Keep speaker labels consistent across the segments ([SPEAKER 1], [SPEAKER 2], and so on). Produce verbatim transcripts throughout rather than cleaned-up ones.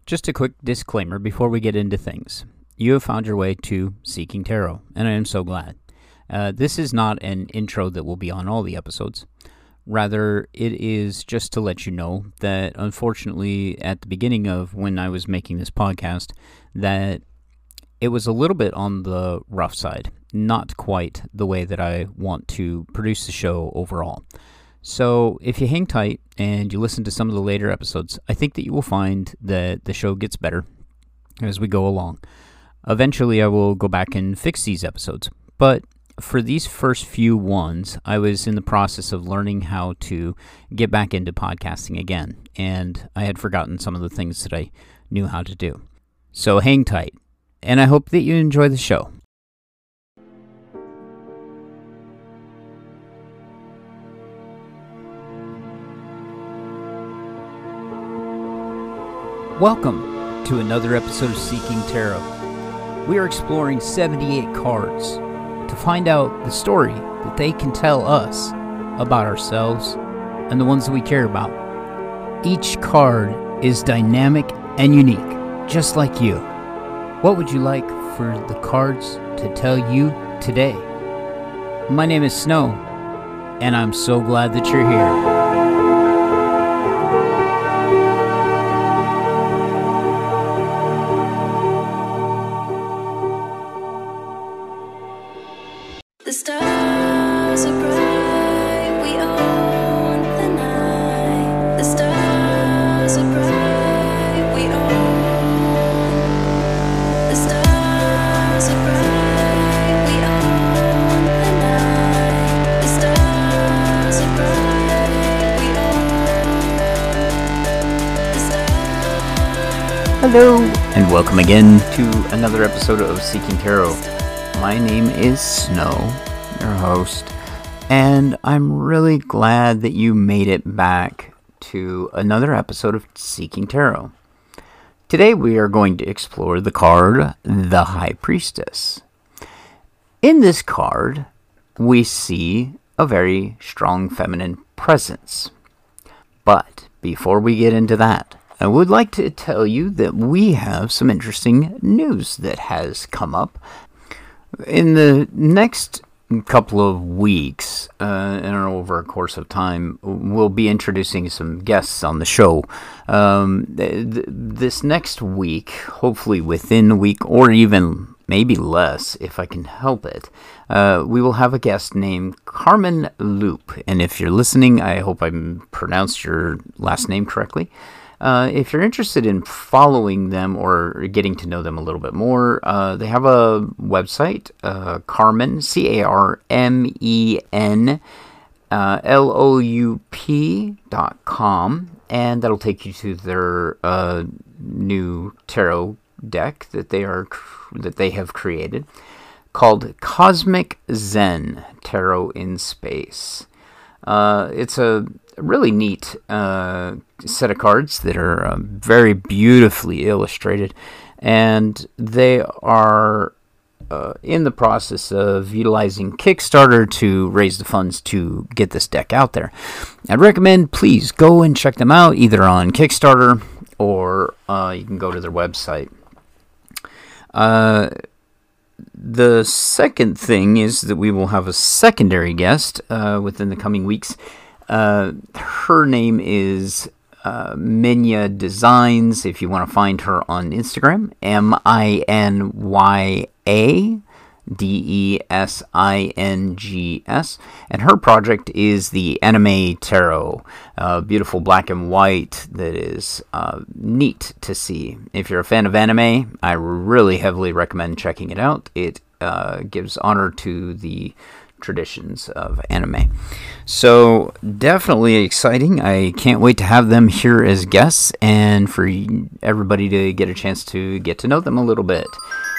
[SPEAKER 1] Just a quick disclaimer before we get into things. You have found your way to Seeking Tarot, and I am so glad. Uh, this is not an intro that will be on all the episodes. Rather, it is just to let you know that, unfortunately, at the beginning of when I was making this podcast, that it was a little bit on the rough side. Not quite the way that I want to produce the show overall. So if you hang tight and you listen to some of the later episodes, I think that you will find that the show gets better as we go along. Eventually, I will go back and fix these episodes. But for these first few ones, I was in the process of learning how to get back into podcasting again. And I had forgotten some of the things that I knew how to do. So hang tight. And I hope that you enjoy the show. Welcome to another episode of Seeking Tarot. We are exploring seventy-eight cards to find out the story that they can tell us about ourselves and the ones that we care about. Each card is dynamic and unique, just like you. What would you like for the cards to tell you today? My name is Snow, and I'm so glad that you're here. Hello, and welcome again to another episode of Seeking Tarot. My name is Snow, your host, and I'm really glad that you made it back to another episode of Seeking Tarot. Today we are going to explore the card, the High Priestess. In this card, we see a very strong feminine presence. But before we get into that, I would like to tell you that we have some interesting news that has come up. In the next couple of weeks, uh, and over a course of time, we'll be introducing some guests on the show. Um, th- th- this next week, hopefully within a week, or even maybe less, if I can help it, uh, we will have a guest named Carmen Loop. And if you're listening, I hope I pronounced your last name correctly. Uh, if you're interested in following them or getting to know them a little bit more, uh, they have a website, uh, Carmen, C A R M E N, uh, L O U P dot com, and that'll take you to their uh, new tarot deck that they are that they have created, called Cosmic Zen Tarot in Space. Uh, it's a really neat uh, set of cards that are uh, very beautifully illustrated, and they are uh, in the process of utilizing Kickstarter to raise the funds to get this deck out there. I'd recommend please go and check them out either on Kickstarter or uh, you can go to their website. Uh, the second thing is that we will have a secondary guest uh, within the coming weeks. Uh, her name is uh, Minya Designs, if you want to find her on Instagram, M I N Y A D E S I N G S, and her project is the Anime Tarot, uh, beautiful black and white that is uh, neat to see. If you're a fan of anime, I really heavily recommend checking it out. It uh, gives honor to the traditions of anime. So definitely exciting. I can't wait to have them here as guests and for everybody to get a chance to get to know them a little bit.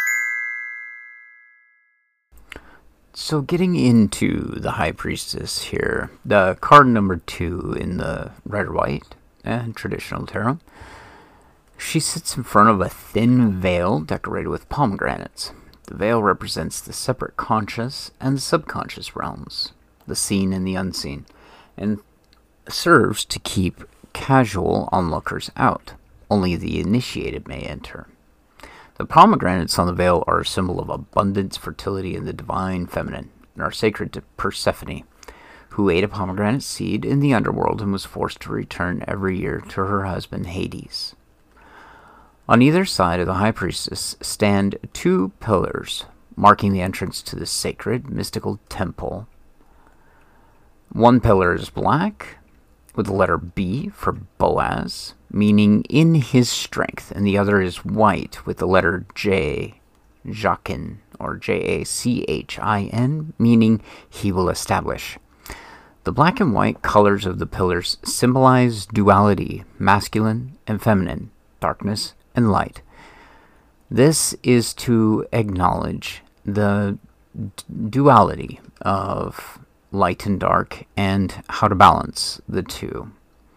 [SPEAKER 1] So getting into the High Priestess here, the card number two in the Rider White and traditional tarot, she sits in front of a thin veil decorated with pomegranates. The veil represents the separate conscious and the subconscious realms, the seen and the unseen, and serves to keep casual onlookers out, only the initiated may enter. The pomegranates on the veil are a symbol of abundance, fertility, and the divine feminine, and are sacred to Persephone, who ate a pomegranate seed in the underworld and was forced to return every year to her husband Hades. On either side of the high priestess stand two pillars, marking the entrance to the sacred, mystical temple. One pillar is black, with the letter B for Boaz, meaning in his strength, and the other is white, with the letter J, Jachin, or J A C H I N, meaning he will establish. The black and white colors of the pillars symbolize duality, masculine and feminine, darkness and light. This is to acknowledge the d- duality of light and dark, and how to balance the two.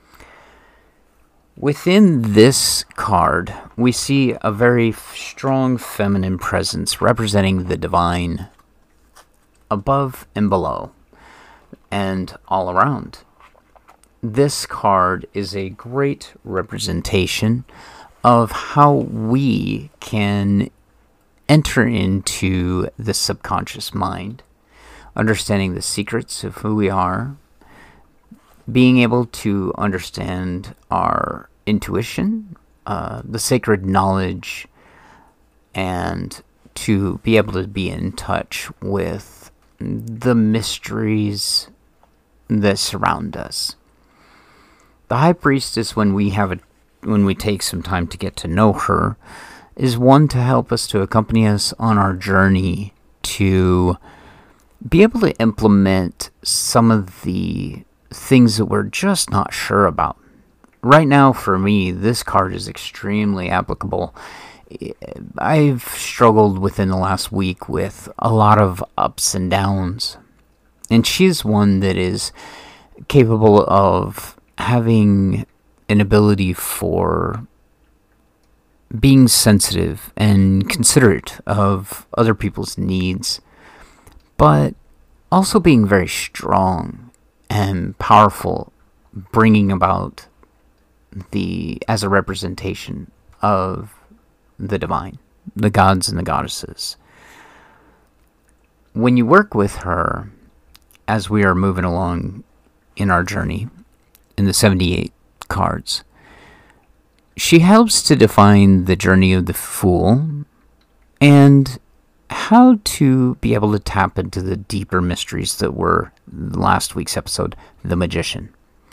[SPEAKER 1] Within this card, we see a very f- strong feminine presence representing the divine above and below, and all around. This card is a great representation of how we can enter into the subconscious mind, understanding the secrets of who we are, being able to understand our intuition, uh, the sacred knowledge, and to be able to be in touch with the mysteries that surround us. The High Priestess, when we have a, when we take some time to get to know her, is one to help us, to accompany us on our journey to be able to implement some of the things that we're just not sure about. Right now, for me, this card is extremely applicable. I've struggled within the last week with a lot of ups and downs, and she's one that is capable of having an ability for being sensitive and considerate of other people's needs, but also being very strong and powerful, bringing about the, as a representation of the divine, the gods and the goddesses. When you work with her, as we are moving along in our journey, in the seventy-eight cards, she helps to define the journey of the Fool and how to be able to tap into the deeper mysteries that were last week's episode, the Magician.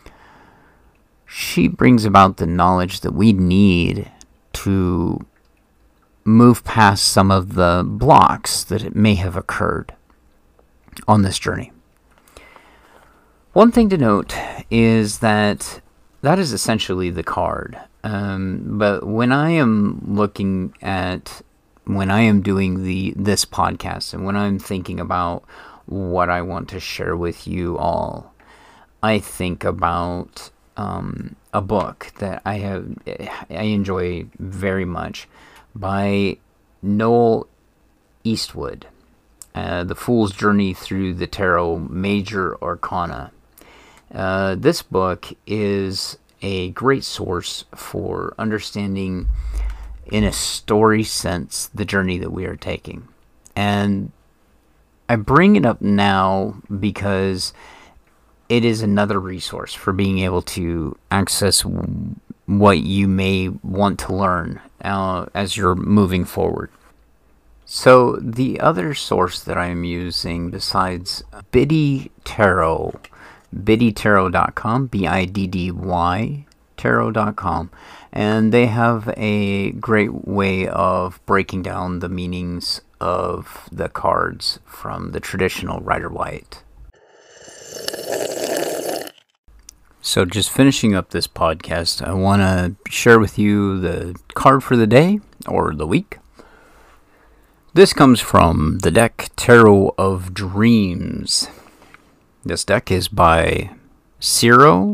[SPEAKER 1] She brings about the knowledge that we need to move past some of the blocks that may have occurred on this journey. One thing to note is that that is essentially the card. Um, but when I am looking at, when I am doing the this podcast, and when I'm thinking about what I want to share with you all, I think about um, a book that I have I enjoy very much by Noel Eastwood, uh, The Fool's Journey Through the Tarot Major Arcana. Uh, this book is a great source for understanding, in a story sense, the journey that we are taking. And I bring it up now because it is another resource for being able to access what you may want to learn uh, as you're moving forward. So the other source that I'm using besides Biddy Tarot, biddy tarot dot com, B I D D Y tarot dot com, and they have a great way of breaking down the meanings of the cards from the traditional Rider-Waite. So just finishing up this podcast, I want to share with you the card for the day, or the week. This comes from the deck Tarot of Dreams. This deck is by Ciro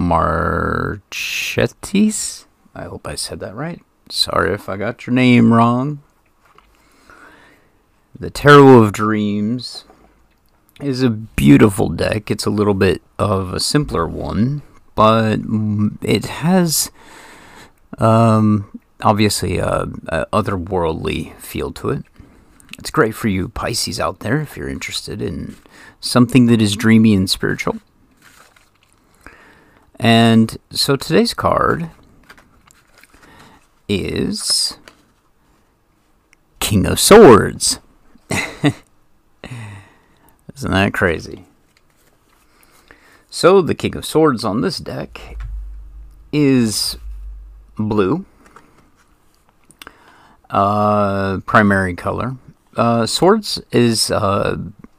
[SPEAKER 1] Marchetis. I hope I said that right. Sorry if I got your name wrong. The Tarot of Dreams is a beautiful deck. It's a little bit of a simpler one, but it has Um, obviously, a, a otherworldly feel to it. It's great for you Pisces out there if you're interested in something that is dreamy and spiritual. And so today's card is King of Swords. Isn't that crazy? So the King of Swords on this deck is blue, uh, primary color. Uh, swords is uh,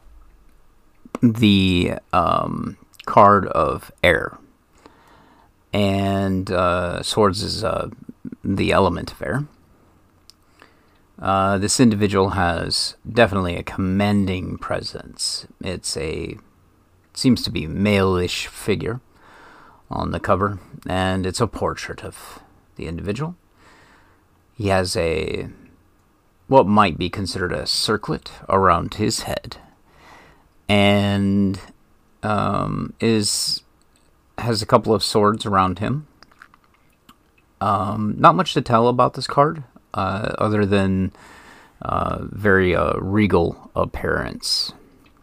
[SPEAKER 1] the um, card of air, and uh, swords is uh, the element of air. Uh, this individual has definitely a commanding presence. It's a seems to be male-ish figure on the cover, and it's a portrait of the individual. He has a what might be considered a circlet around his head, and um, is has a couple of swords around him. Um, not much to tell about this card, uh, other than uh, very uh, regal appearance.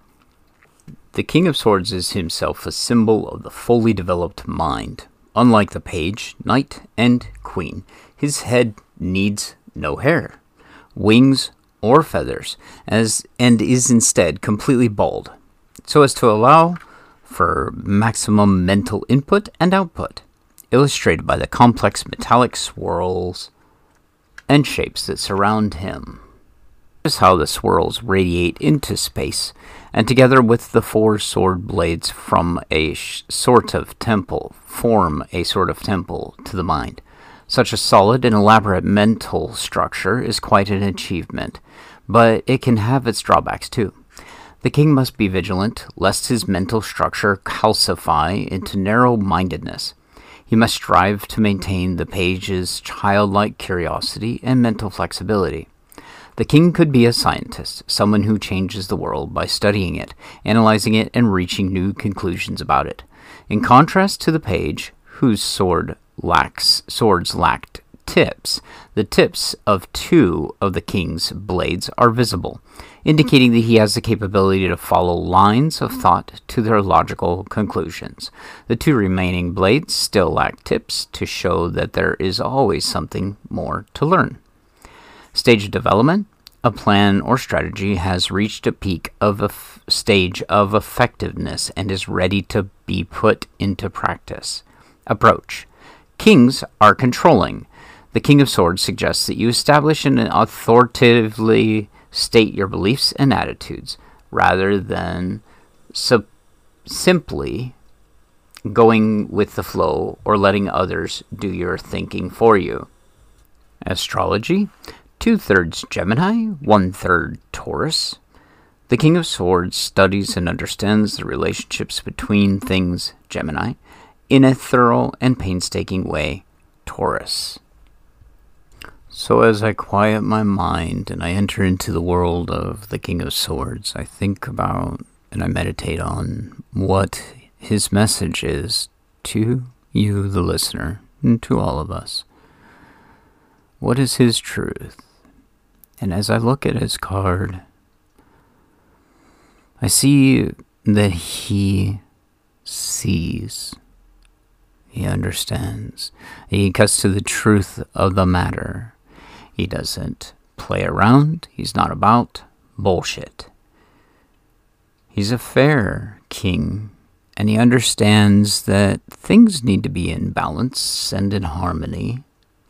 [SPEAKER 1] The King of Swords is himself a symbol of the fully developed mind. Unlike the page, knight, and queen, his head needs no hair, wings, or feathers, as and is instead completely bald, so as to allow for maximum mental input and output, illustrated by the complex metallic swirls and shapes that surround him. This is how the swirls radiate into space, and together with the four sword blades from a sh- sort of temple, form a sort of temple to the mind. Such a solid and elaborate mental structure is quite an achievement, but it can have its drawbacks too. The king must be vigilant, lest his mental structure calcify into narrow-mindedness. He must strive to maintain the page's childlike curiosity and mental flexibility. The king could be a scientist, someone who changes the world by studying it, analyzing it, and reaching new conclusions about it. In contrast to the page, whose sword lacks swords lacked tips, the tips of two of the king's blades are visible, indicating that he has the capability to follow lines of thought to their logical conclusions. The two remaining blades still lack tips to show that there is always something more to learn. Stage of development. A plan or strategy has reached a peak of a f- stage of effectiveness and is ready to be put into practice. Approach. Kings are controlling. The King of Swords suggests that you establish and authoritatively state your beliefs and attitudes, rather than sub- simply going with the flow or letting others do your thinking for you. Astrology. Two-thirds Gemini, one-third Taurus. The King of Swords studies and understands the relationships between things, Gemini, in a thorough and painstaking way, Taurus. So as I quiet my mind and I enter into the world of the King of Swords, I think about and I meditate on what his message is to you, the listener, and to all of us. What is his truth? And as I look at his card, I see that he sees, he understands, he cuts to the truth of the matter. He doesn't play around, he's not about bullshit. He's a fair king, and he understands that things need to be in balance and in harmony,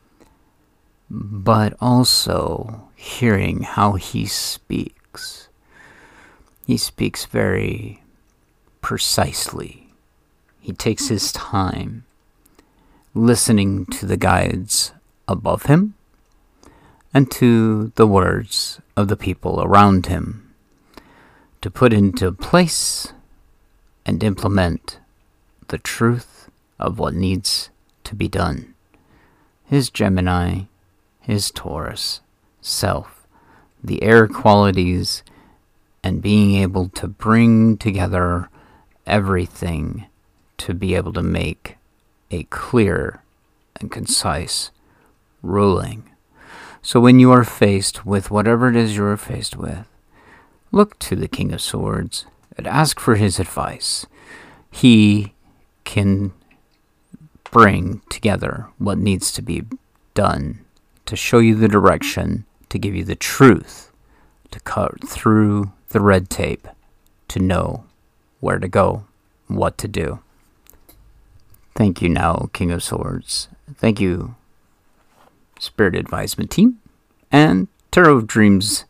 [SPEAKER 1] but also hearing how he speaks. He speaks very precisely. He takes his time, listening to the guides above him and to the words of the people around him to put into place and implement the truth of what needs to be done. His Gemini, his Taurus self, the air qualities, and being able to bring together everything to be able to make a clear and concise ruling. So when you are faced with whatever it is you are faced with, look to the King of Swords and ask for his advice. He can bring together what needs to be done to show you the direction, to give you the truth, to cut through the red tape, to know where to go, what to do. Thank you now, King of Swords. Thank you, Spirit Advisement Team, and Tarot of Dreams.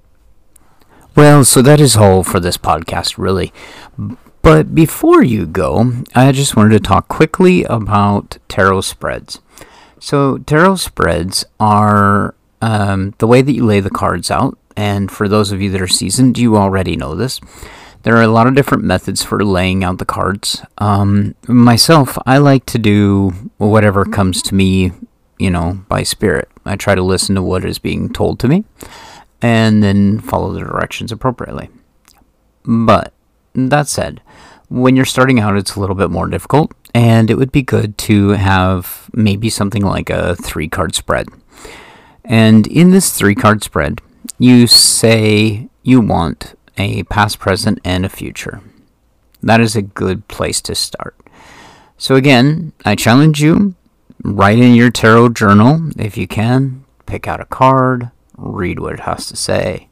[SPEAKER 1] Well, so that is all for this podcast, really. But before you go, I just wanted to talk quickly about tarot spreads. So tarot spreads are um, the way that you lay the cards out. And for those of you that are seasoned, you already know this. There are a lot of different methods for laying out the cards. Um, myself, I like to do whatever comes to me, you know, by spirit. I try to listen to what is being told to me and then follow the directions appropriately. But that said, when you're starting out, it's a little bit more difficult, and it would be good to have maybe something like a three-card spread. And in this three-card spread, you say you want a past, present, and a future. That is a good place to start. So again, I challenge you, write in your tarot journal if you can, pick out a card, read what it has to say,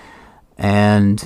[SPEAKER 1] and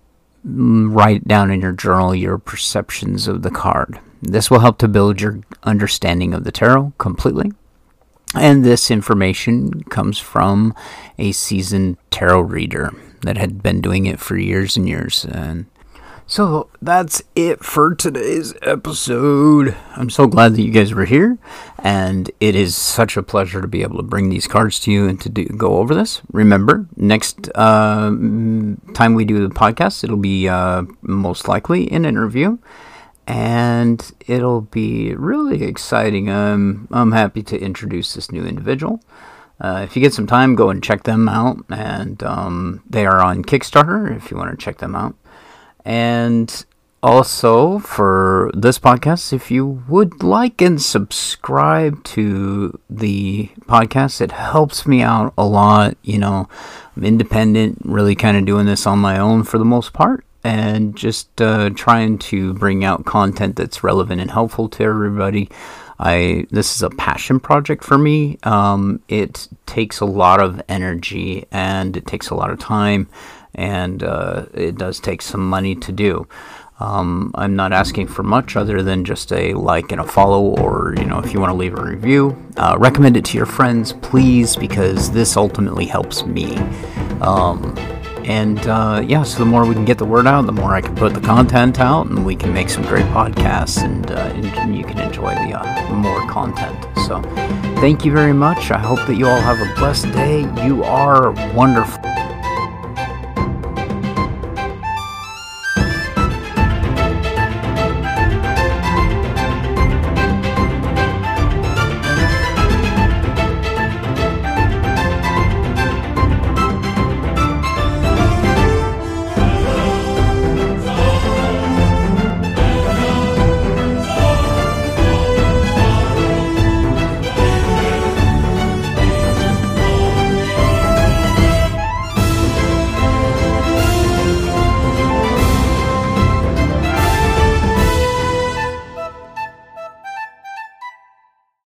[SPEAKER 1] write down in your journal your perceptions of the card. This will help to build your understanding of the tarot completely. And this information comes from a seasoned tarot reader that had been doing it for years and years. And so that's it for today's episode. I'm so glad that you guys were here, and it is such a pleasure to be able to bring these cards to you and to do, go over this. Remember, next uh, time we do the podcast, it'll be uh, most likely an interview, and it'll be really exciting. Um, I'm happy to introduce this new individual. Uh, if you get some time, go and check them out, and um, they are on Kickstarter if you want to check them out. And also, for this podcast, if you would like and subscribe to the podcast, it helps me out a lot. You know, I'm independent, really kind of doing this on my own for the most part, and just uh, trying to bring out content that's relevant and helpful to everybody. I this is a passion project for me. Um, it takes a lot of energy, and it takes a lot of time, and uh, it does take some money to do. Um, I'm not asking for much other than just a like and a follow, or, you know, if you want to leave a review, uh, recommend it to your friends, please, because this ultimately helps me. Um, and uh, yeah, so the more we can get the word out, the more I can put the content out, and we can make some great podcasts, and, uh, and you can enjoy the uh, more content. So thank you very much. I hope that you all have a blessed day. You are wonderful.